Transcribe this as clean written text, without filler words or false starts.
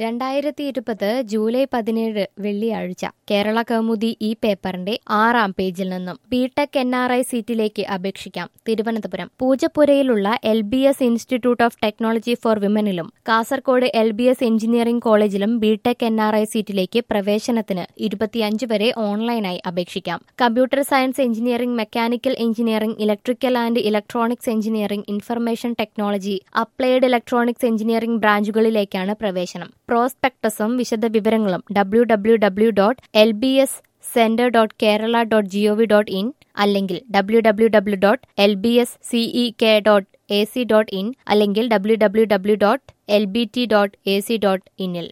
2020 July 17 വെള്ളിയാഴ്ച കേരള കൗമുദി ഈ പേപ്പറിന്റെ 6-ാം പേജിൽ നിന്നും ബിടെക് NRI സീറ്റിലേക്ക് അപേക്ഷിക്കാം. തിരുവനന്തപുരം പൂജപ്പുരയിലുള്ള LBS institute of technology for വിമനിലും കാസർകോട് LBS എഞ്ചിനീയറിംഗ് കോളേജിലും ബിടെക് NRI സീറ്റിലേക്ക് പ്രവേശനത്തിന് 25 വരെ ഓൺലൈനായി അപേക്ഷിക്കാം. Computer science engineering, mechanical engineering, electrical and electronics engineering, information technology, applied electronics engineering ബ്രാഞ്ചുകളിലേക്കാണ് പ്രവേശനം. പ്രോസ്പെക്ടസും വിശദവിവരങ്ങളും www.lbscenter.kerala.gov.in അല്ലെങ്കിൽ www.lbscek.ac.in അല്ലെങ്കിൽ www.lbt.ac.in